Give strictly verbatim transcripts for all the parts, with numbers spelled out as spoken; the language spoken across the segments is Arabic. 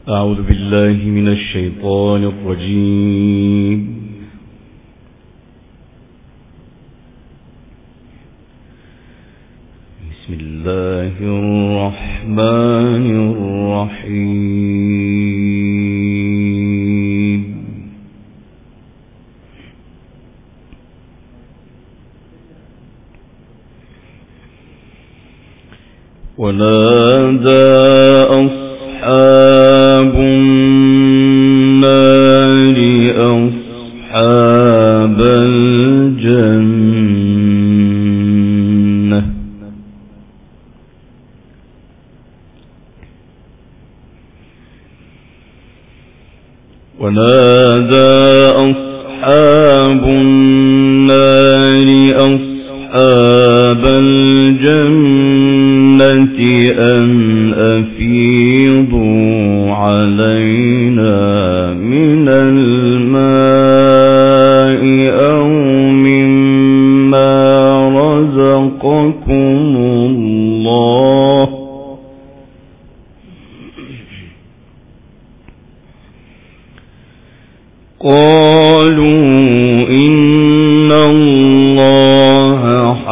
أعوذ بالله من الشيطان الرجيم. بسم الله الرحمن الرحيم. ونادى أصحاب النار أصحاب الجنة ونادى أصحاب النار أصحاب الجنة أن أفيضوا علينا من الماء أو مما رزقكم الله قالوا إن الله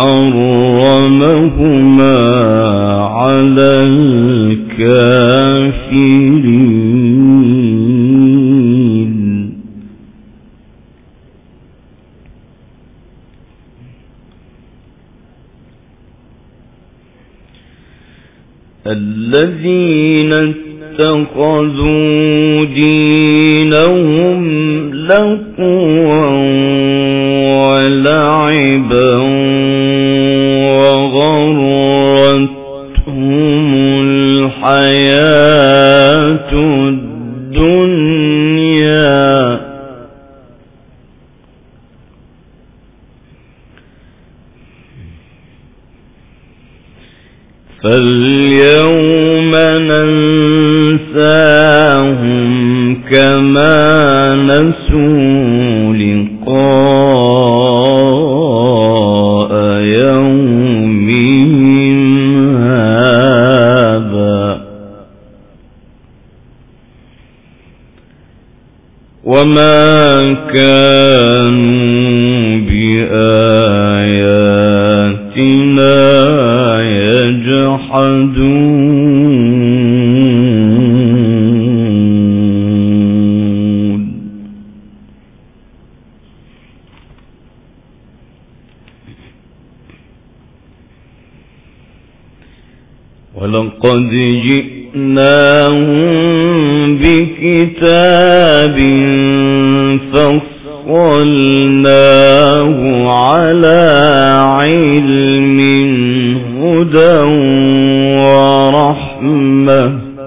حرمهما على الكافرين. الذين اتخذوا دينهم لهوا ولعبا وغرتهم الحياة الدنيا فاليوم ننساهم كما نسوا لقاء يومهم هذا وما كانوا بآياتنا يجحدون. ولقد جئناهم بكتاب فصلناه على علم هدى ورحمة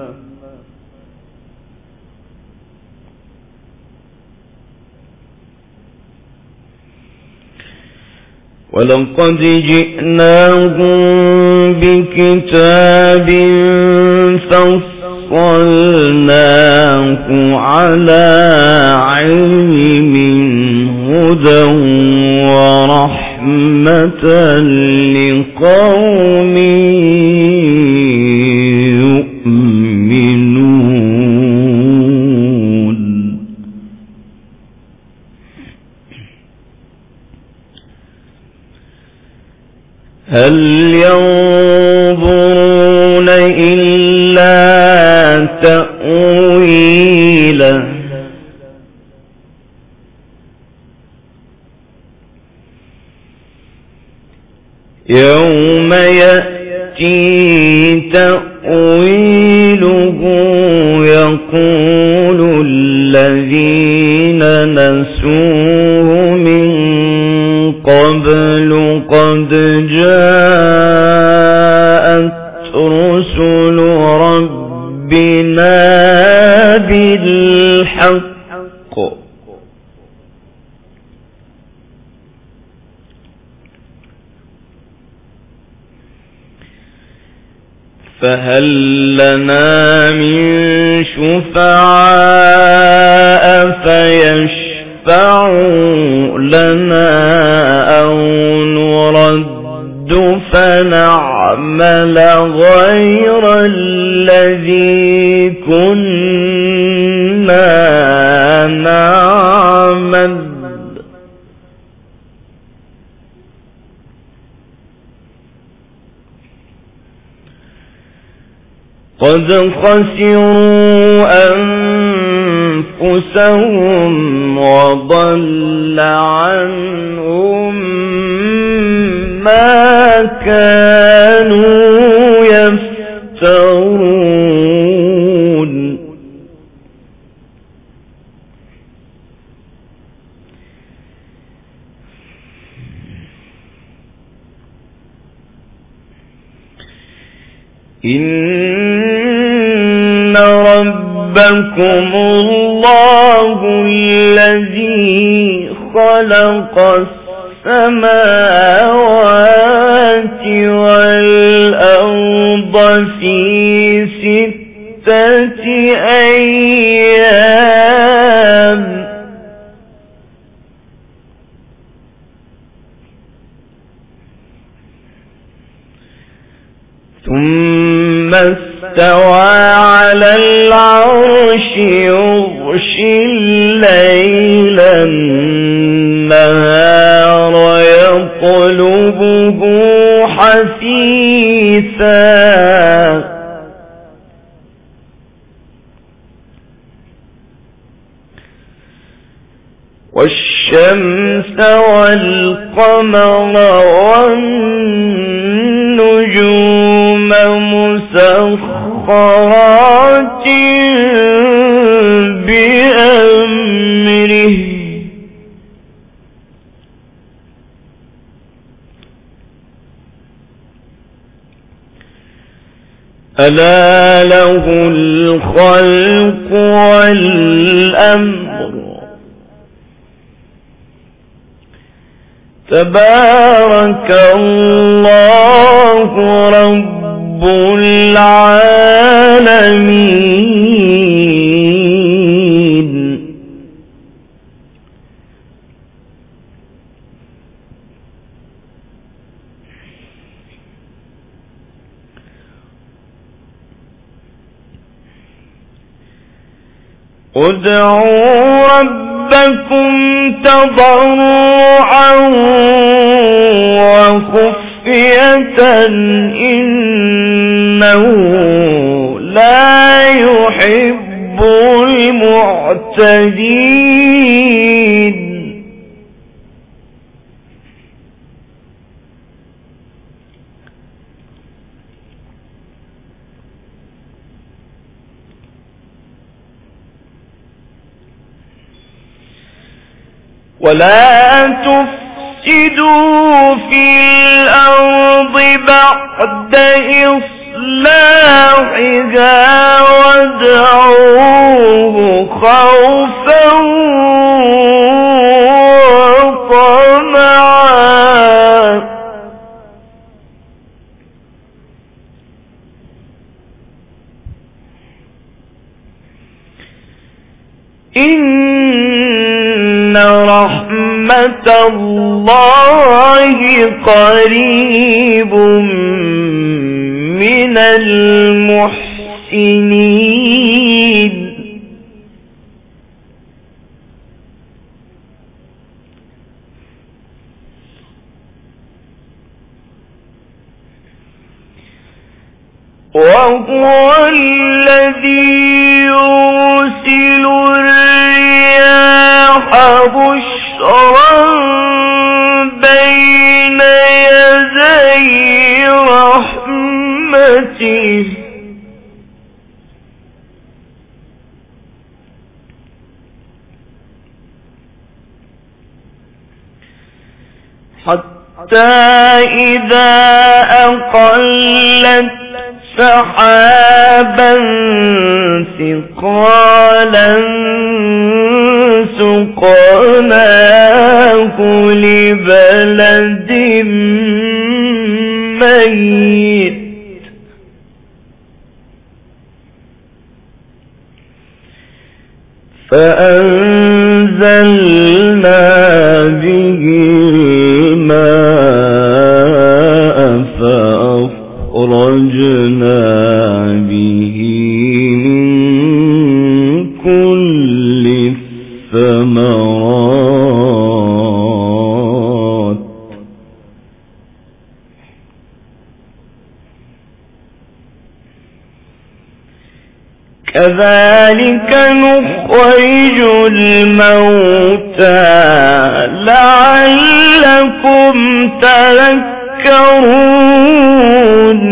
ولقد جئناهم بكتاب فصلناه على علم هدى ورحمة لقوم يؤمنون. هل ينظرون إلا تأويله يوم يأتي تأويله يقول الذين نسوه من قبل قد جاءت رسل ربنا بالحق فهل لنا من شفعاء فيشفعوا لنا أو نرد فنعمل غير الذي كنا قد خسروا أنفسهم وضل عنهم ما كانوا يفترون. إن ربكم الله الذي خلق السماوات والأرض في ستة أيام ثم استوى على العرش يغشي الليل النهار يطلبه حثيثا والشمس والقمر والنجوم مسخرات بأمره ألا له الخلق والأمر تبارك الله رب العالمين. ادعوا ربكم تضرعا وخفية إنه لا يحب المعتدين. ولا تفسدوا في الأرض بعد إصلاحها وادعوه خوفا وطمعا إن رحمة الله قريب من المحسنين. وهو الذي يرسل الرياح بشرا بين يدي رحمته حتى إذا أقلت سحابا ثقالا سقناه لبلد ميت فأنزلنا به الماء فأخرجنا به من كل الثمرات كذلك نخرج الموتى لعلكم تذكرون.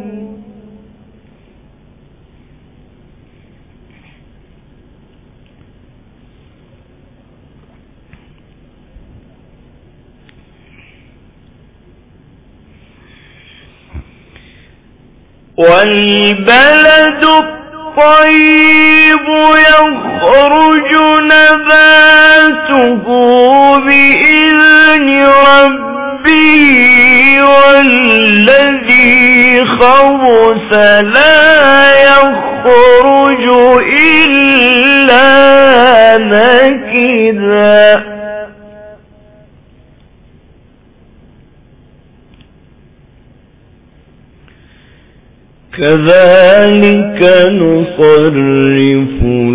والبلد الطيب يخرج نباته بإذن ربه والذي خبث لا يخرج إلا نكدا. كذلك نصرف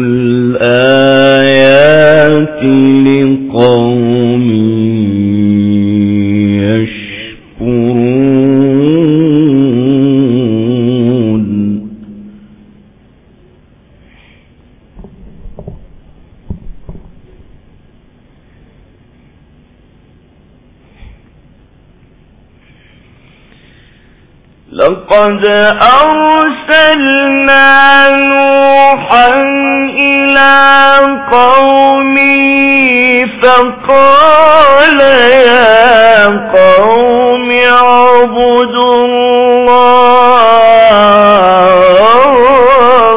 الآيات لقوم يشكرون. لقد أرسلنا نوحا إلى قومه فقال يا قوم اعبدوا الله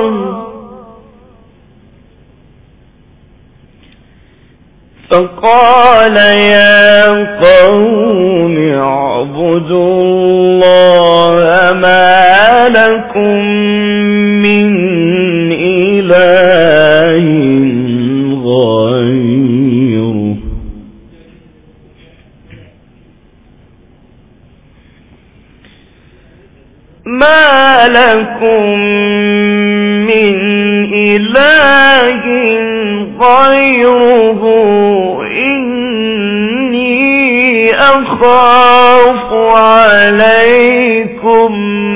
فقال يا قوم اعبدوا الله ما لكم من إله غيره ما لكم من إله غيره إني أخاف عليكم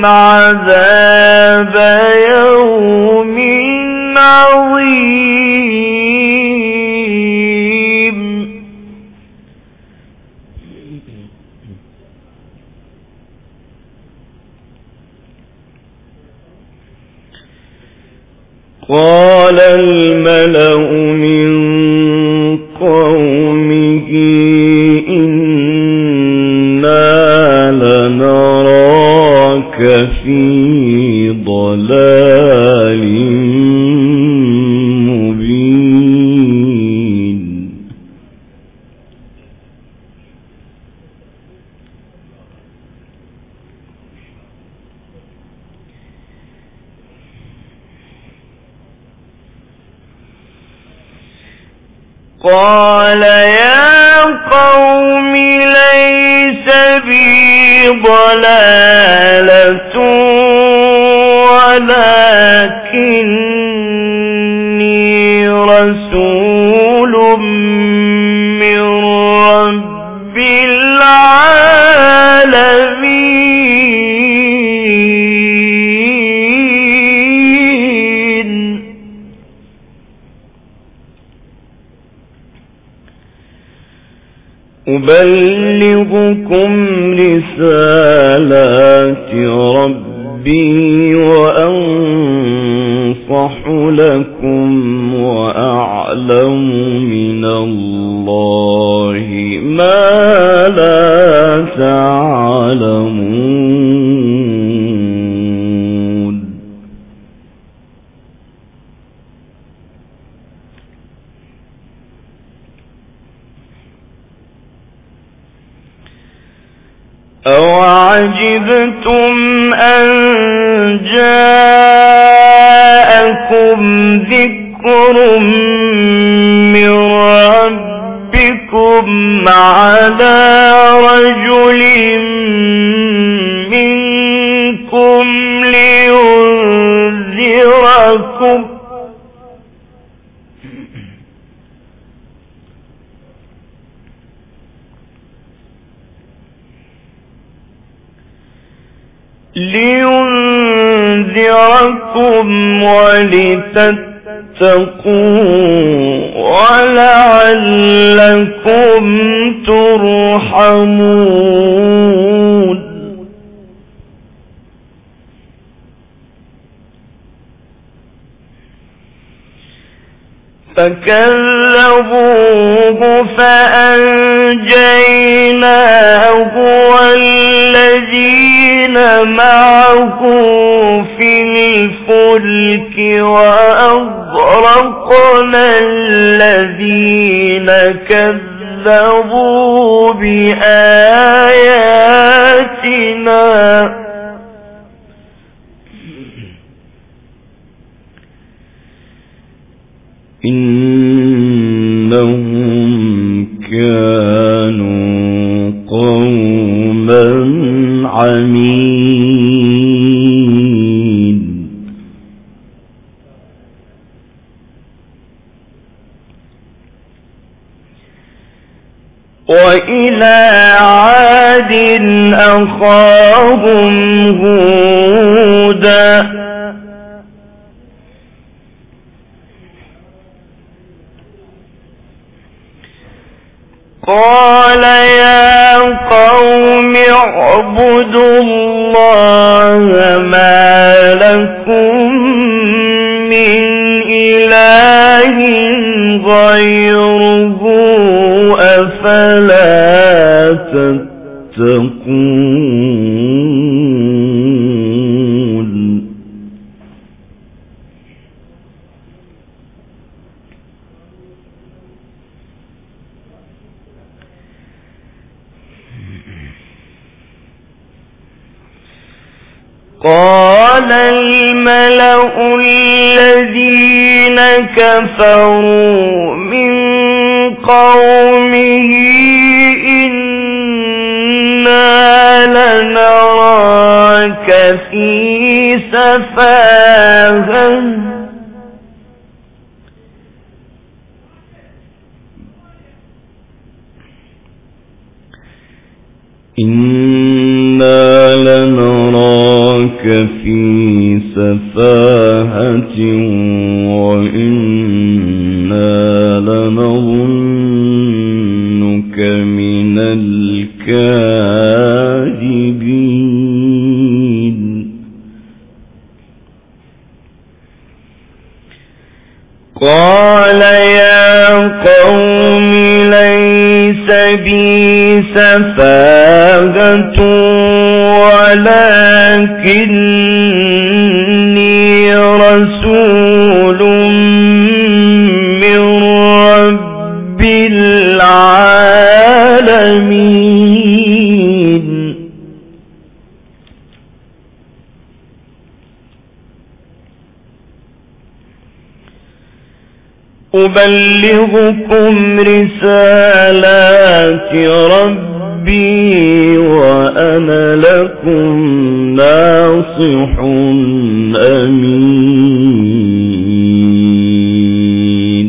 عذاب يوم عظيم. قال الملأ من قومه إنا لنراك في ضلال مبين. قال يا قوم ليس بي ضلالة ولكني رسول من رب العالمين. أبلغكم رسالات ربي وأنصح لكم وأعلم من الله ما لا تعلمون. أَوَعَجِبْتُمْ أَنْ جَاءَكُمْ ذِكْرٌ مِّنْ رَبِّكُمْ عَلَى رَجُلٍ مِّنْكُمْ لِيُنذِرَكُمْ لينذركم أجركم ولتتقوا ولعلكم ترحمون. فكذبوه فأنجيناه والذين معه في الفلك وأغرقنا الذين كذبوا بآياتنا إنهم كانوا قوما عمين. وإلى عاد أخاهم هودا قال يا قوم اعبدوا الله ما لكم من إله غيره أفلا تتقون. قال الملأ الذين كفروا من قومه إنا لنراك في سفاهة إنا لنراك في سفاهة وإنا لنظنك من الكاذبين. قال يا قوم ليس بي سفاهة ولكني رسول من رب العالمين. أبلغكم رسالات ربي وأنا لكم ناصح أمين.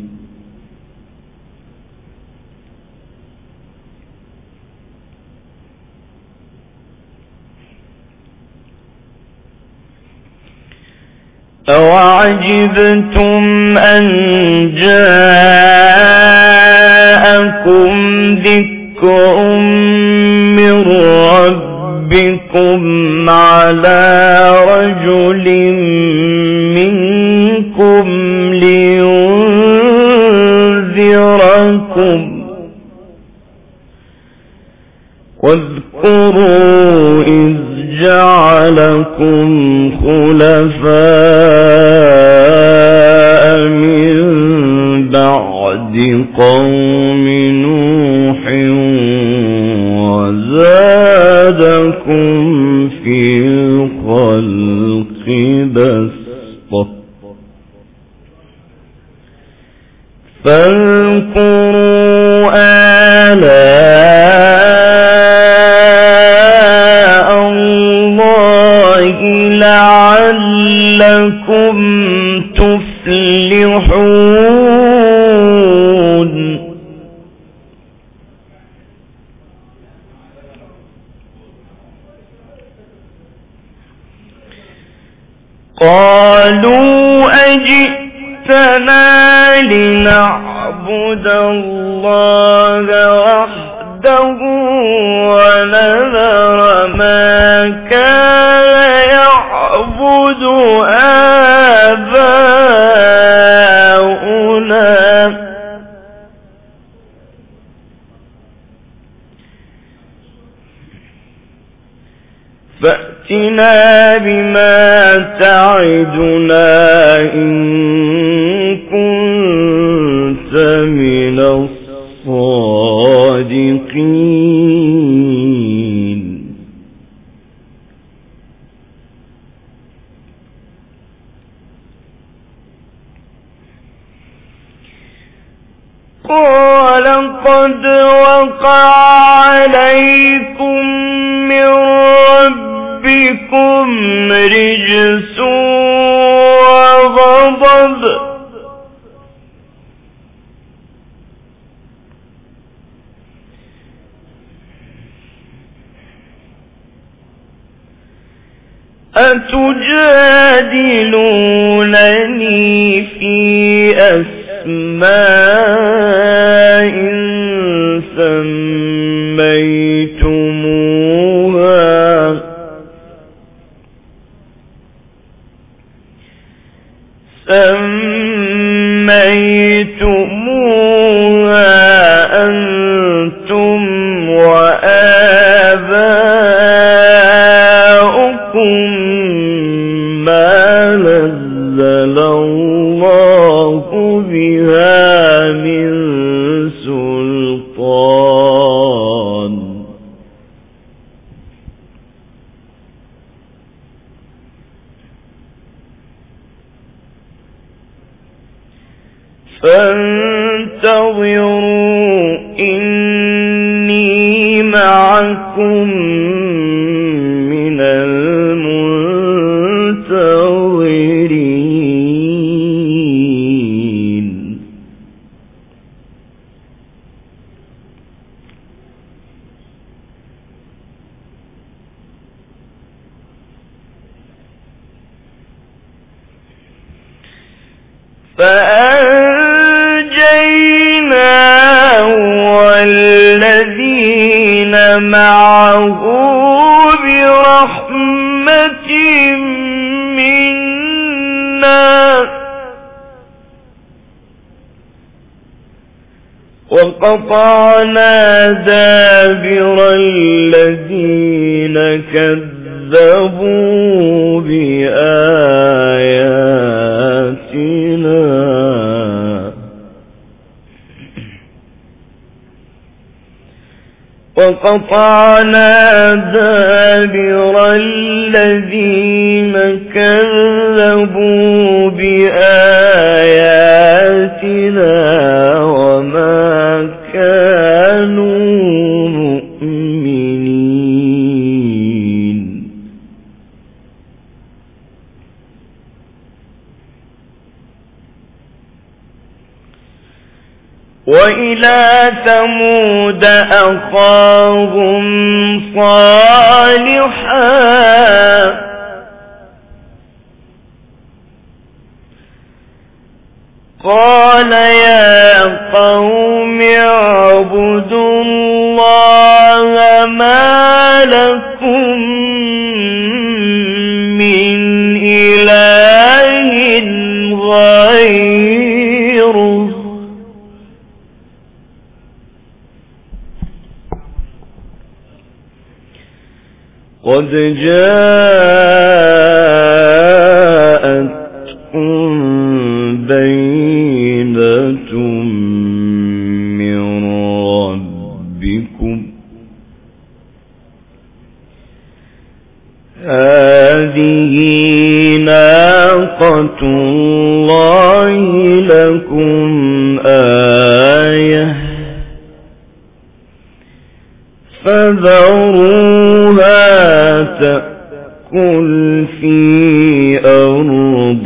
أوعجبتم أن جاءكم ذكر من ربكم على رجل منكم لينذركم واذكروا إذ جعلكم خلفاء من بعد قوم نوح وزادكم في الخلق بسطة فاذكروا آلاء الله لعلكم تفلحون. جئتنا لنعبد الله وحده ونذر ما كان يعبد آباؤنا فأتنا بما تعدنا إن كنت من الصادقين. قال قد وقع عليكم من ربكم رجس وغضب أتجادلونني في أسماء سميتموها سميتموها أنتم وآباؤكم ما نزل الله بها من سلطان فانتظروا إني معكم من المنتظرين. فأنجيناه والذين معه برحمة منا وقطعنا دابر الذين كذبوا بآياتنا وقطعنا دابر الذين كذبوا بآياتنا وما كانوا مؤمنين. وإلى ثمود أخاهم صالحا قال يا قوم اعبدوا الله ما لكم من إله غيره قد جاءتكم بينة من ربكم هذه ناقة الله لكم آية فذروها تأكل في أرض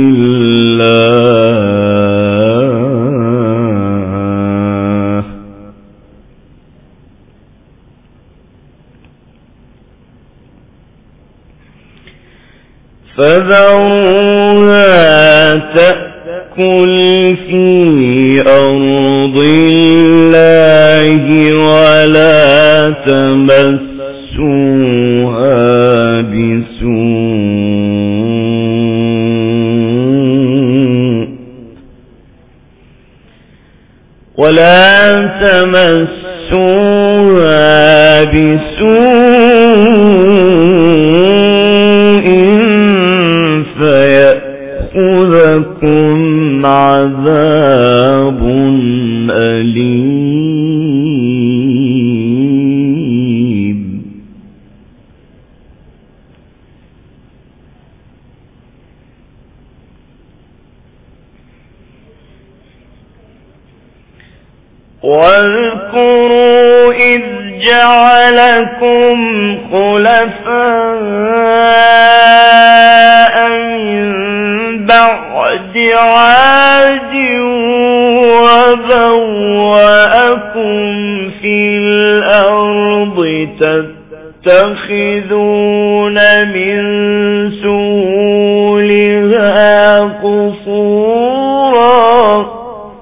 الله فذروها تأكل في أرض الله ولا تمسوها بسوء ولا تمسوها بسوء فيأخذكم عذاب أليم. واذكروا إذ جعلكم خلفاء من بعد عاد وبوأكم في الأرض تتخذون من سهولها قصورا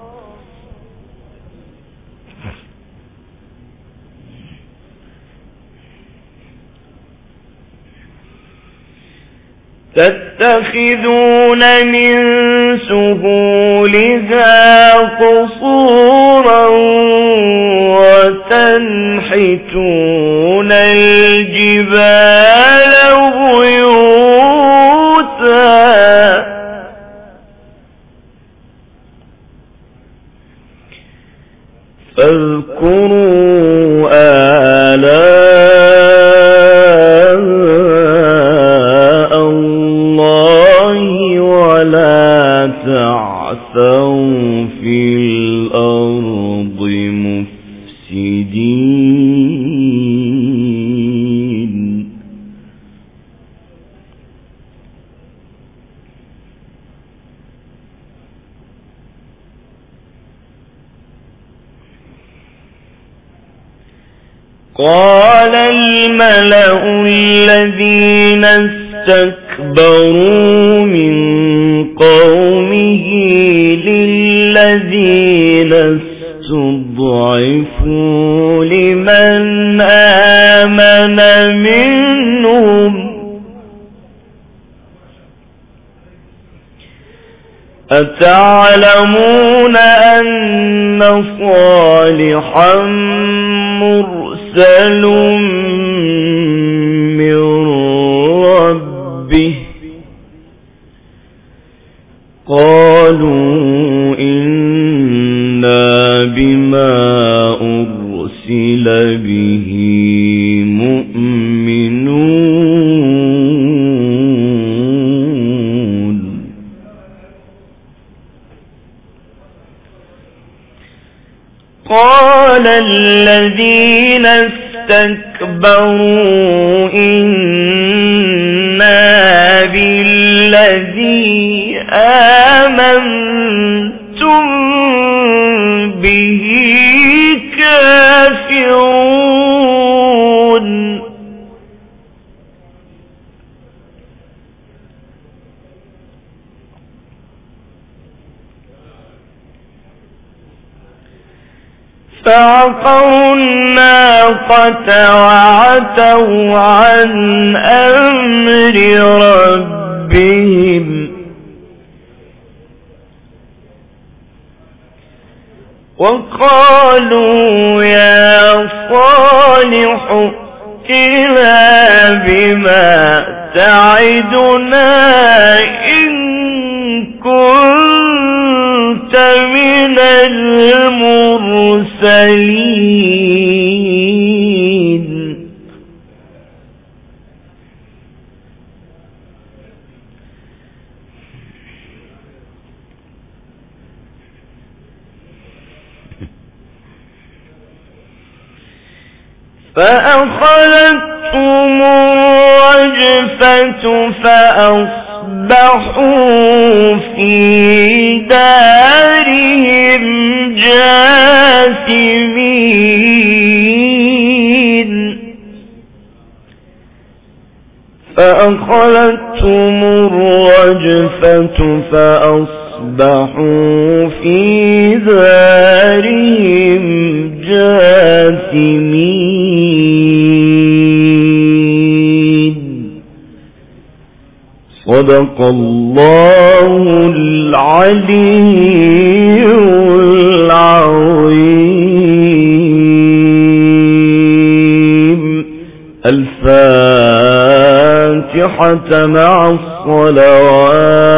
تتخذون من سهولها قصورا وتنحتون الجبال بيوتا فاذكروا آلاء الله ولا تعثوا في الأرض مفسدين. قال الملأ الذين استكبروا من قومه للذين استضعفوا لمن آمن منهم أتعلمون أن صالحا مرسل من ربه قالوا إنا بما أرسل به مؤمنون. قال الذين استكبروا إنا بالذي آمنتم به كافرون. فعقروا الناقة وعتوا عن أمر ربهم وقالوا يا صالح ائتنا بما تعدنا إن كنت من المرسلين. فأخذتهم الرجفة فأصبحوا في دارهم جاثمين. فأخذتهم الرجفة فأصبحوا فأصبحوا في دارهم جاثمين. صدق الله العلي العظيم. الفاتحة مع الصلوات.